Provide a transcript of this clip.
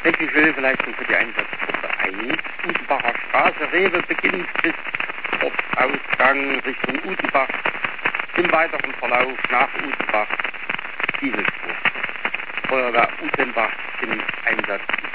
Technisch Hilfeleistung für die Einsatzgruppe 1. Udenbacher Straße, Rewe beginnt bis Ortsausgang Richtung Udenbach. Im weiteren Verlauf nach Udenbach Dieselspur. Feuerwehr Udenbach im Einsatz.